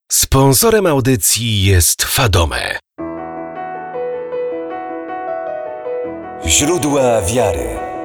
Sponsorem audycji jest Fadome. Źródła wiary.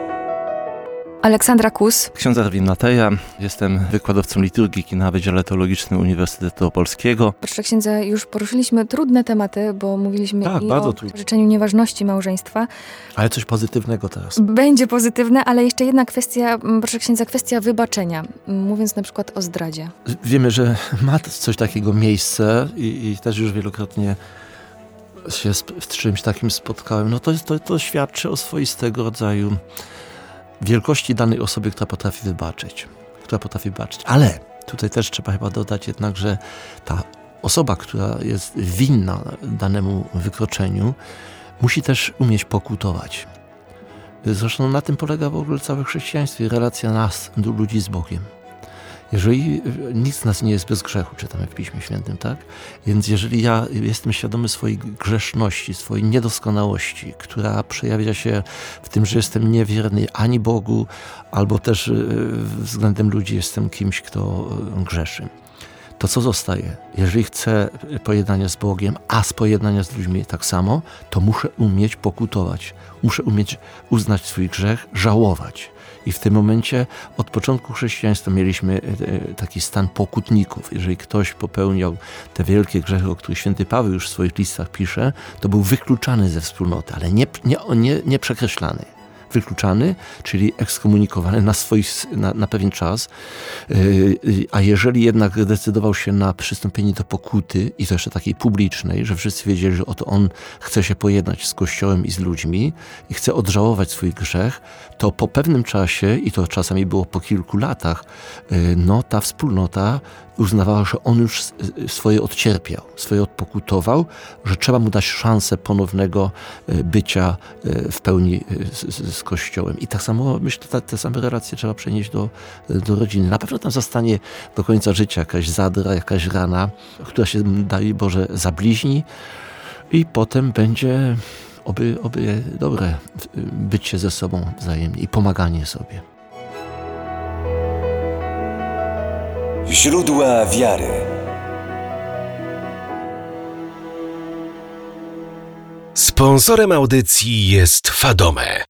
Aleksandra Kus. Ksiądz Erwin Mateja, jestem wykładowcą liturgiki na Wydziale Teologicznym Uniwersytetu Opolskiego. Proszę księdza, już poruszyliśmy trudne tematy, bo mówiliśmy o życzeniu nieważności małżeństwa. Ale coś pozytywnego teraz. Będzie pozytywne, ale jeszcze jedna kwestia, proszę księdza, kwestia wybaczenia. Mówiąc na przykład o zdradzie. Wiemy, że ma coś takiego miejsce i też już wielokrotnie się z czymś takim spotkałem. No to świadczy o swoistego rodzaju wielkości danej osoby, która potrafi wybaczyć. Ale tutaj też trzeba chyba dodać jednak, że ta osoba, która jest winna danemu wykroczeniu, musi też umieć pokutować. Zresztą na tym polega w ogóle całe chrześcijaństwo i relacja nas, ludzi z Bogiem. Jeżeli nikt z nas nie jest bez grzechu, czytamy w Piśmie Świętym, tak? Więc jeżeli ja jestem świadomy swojej grzeszności, swojej niedoskonałości, która przejawia się w tym, że jestem niewierny ani Bogu, albo też względem ludzi jestem kimś, kto grzeszy, to co zostaje? Jeżeli chcę pojednania z Bogiem, a z pojednania z ludźmi tak samo, to muszę umieć pokutować. Muszę umieć uznać swój grzech, żałować. I w tym momencie od początku chrześcijaństwa mieliśmy taki stan pokutników. Jeżeli ktoś popełniał te wielkie grzechy, o których święty Paweł już w swoich listach pisze, to był wykluczany ze wspólnoty, ale nie przekreślany. Wykluczany, czyli ekskomunikowany na pewien czas, a jeżeli jednak decydował się na przystąpienie do pokuty i to jeszcze takiej publicznej, że wszyscy wiedzieli, że oto on chce się pojednać z Kościołem i z ludźmi i chce odżałować swój grzech, to po pewnym czasie, i to czasami było po kilku latach, ta wspólnota uznawała, że on już swoje odcierpiał, swoje odpokutował, że trzeba mu dać szansę ponownego bycia w pełni z Kościołem. I tak samo, myślę, te same relacje trzeba przenieść do rodziny. Na pewno tam zostanie do końca życia jakaś zadra, jakaś rana, która się, daj Boże, zabliźni i potem będzie oby dobre bycie ze sobą wzajemnie i pomaganie sobie. Źródła wiary. Sponsorem audycji jest Fadome.